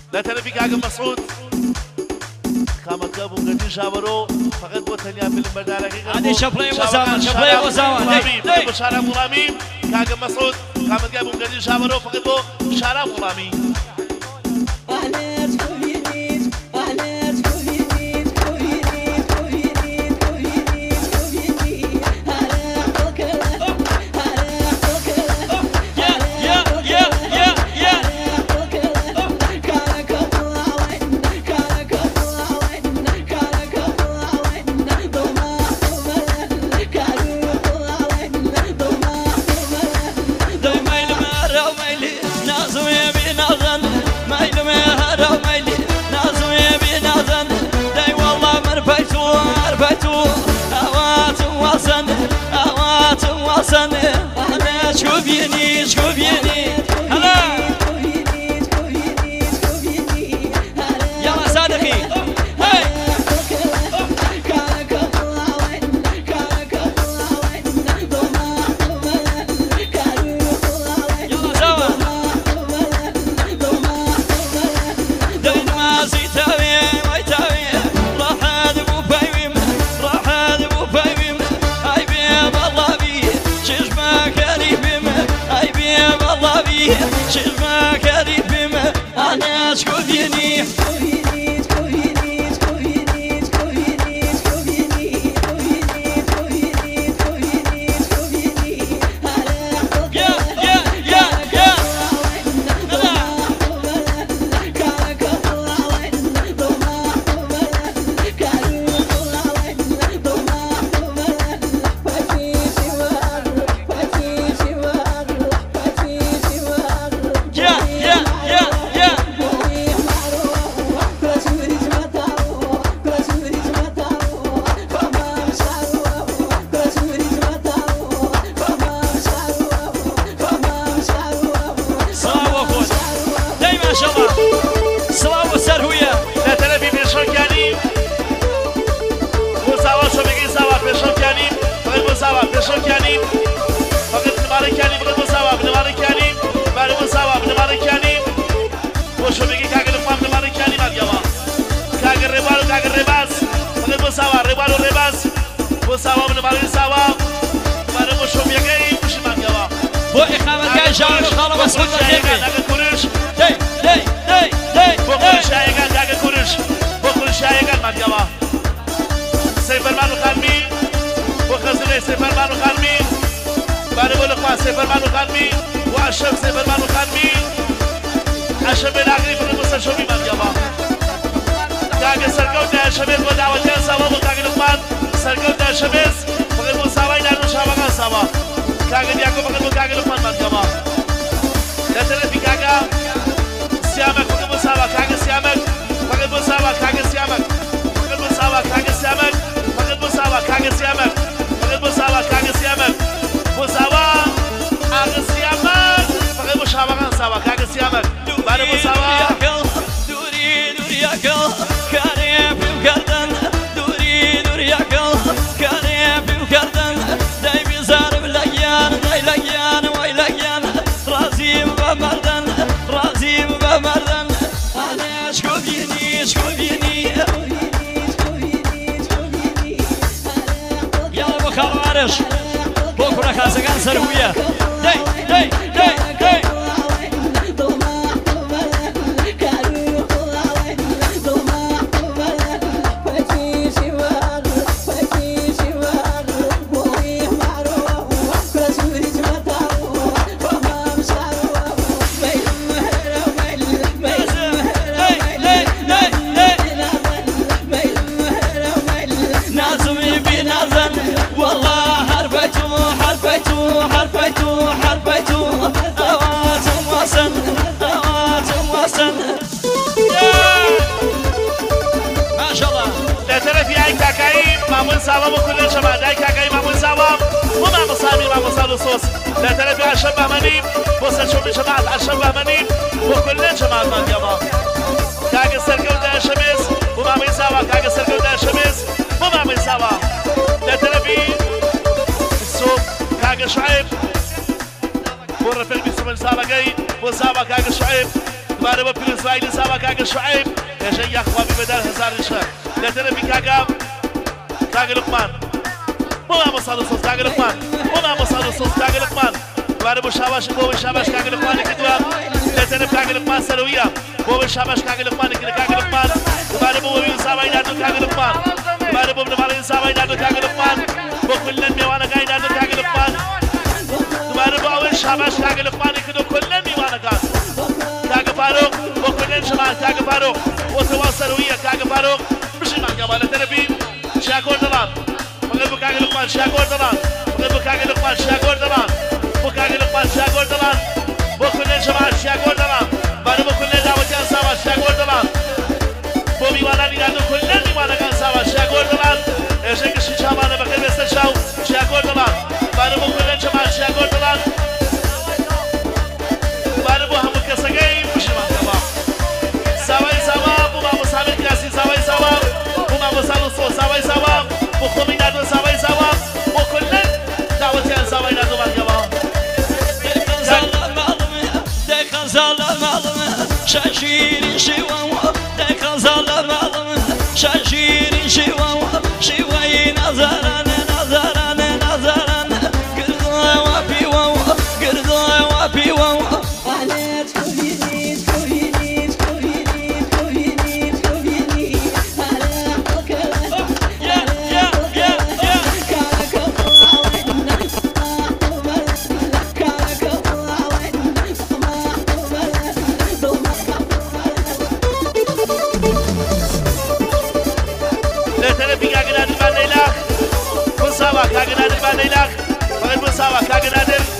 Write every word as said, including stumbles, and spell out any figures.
لا تلفي كاغا مسعود كما كابو قدي شابرو فقط بو تنيا فيلم بدارك هذه شبلي وزاوان شبلي وزاوان بو شارع مرامي كاغا مسعود كما كابو قدي شابرو فقط بو شارع مرامي شوفيني شوفيني هلا يلا صادقي هاي يلا سوا دين ما زيتاوي ويتاوي راح ادبو بايويم راح ادبو بايويم هاي بيض الله بي شجمك شجمة كريمة أنا شوفيني بكره خازقان سرويه دي دي دي دي سلام كل شما دای کاکای مامون سلام و مامون سامی مامون سالو سوس لا تلفي عشان بهمنیم بوسه شومی شما عشان بهمنیم و کل شما من یما کاک سرگو ده شمیز و مامون سوا کاک سرگو ده شمیز و مامون سوا لا تلفي سوق کاک شعيب ورا فيلم اسمه سابقي و سابق کاک شعيب دوباره با پیروزبایی لساوا کاگە شعیب هێژەی یاخوابی بەدار هەزاری شەر لە تەرەفی کاگە کاگە لوقمان بۆ مامۆستا دڵسۆز کاگە لوقمان بۆ مامۆستا دڵسۆز کاگە لوقمان دوباره بۆ شاباش بۆ بۆی شاباش کاگە لوقمانی کردووە لە تەرەف کاگە لوقمان سەرەویە بۆ بۆی شاباش کاگە لوقمانی کرد کاگە لوقمان دوباره بۆ بۆی ساوای ناردوو کاگە لوقمان دوباره بۆ بنەماڵەی ساوای ناردوو کاگە لوقمان بۆ کولەن میوانەکانی ناردوو کاگە لوقمان دوباره بۆ ئەوەی شاباش کاگە لوقمانی کردو کولەن میوانەکان کاگە فاروق بۆ کولەن شەمان کاگە فاروق بۆ تەواو سەرەویە کاگە فاروق بژیمان کەما لە تەرەفی شاکۆر دەڵان مەگەر بۆ کاگە لوقمان شاکۆر دەڵان مەگەر بۆ کاگە لوقمان شاکۆر دەڵان بۆ کاگە لوقمان شاکۆر دەڵان بۆ کولەن شەمان شاکۆر دەڵان دوباره بۆ کولەن داوەتیان ساوا شاکۆر دەڵان بۆ میوانانی ناردوو کولەن میوانەکان ساوا شاکۆر دەڵان هێژەی گشتی چاوانە بەخێر بێستە چاو شاکۆر دەڵان دوباره بۆ کولەن شەمان شاکۆر دەڵان دوباره بۆ هەموو کەسەکەی بژیمان کەما ساوای ساوا بۆ مامۆستامیر کراسی ساوای ساوا بۆ مامۆستا دڵسۆز ساوای ساوا بۆ خۆمی ناردووە ساوای ساوا بۆ کولەن داوەتیان ساوای ناردوومان کەما شاشيري شيوان تكنزل بالم شاشيري شيوان شيوي نظران نظران نظران قردوا وبيوا قردوا وبيوا كاغنادر بان ليلاخ بن ساوا كاغنادر بان ليلاخ فقط بن ساوا كاغنادر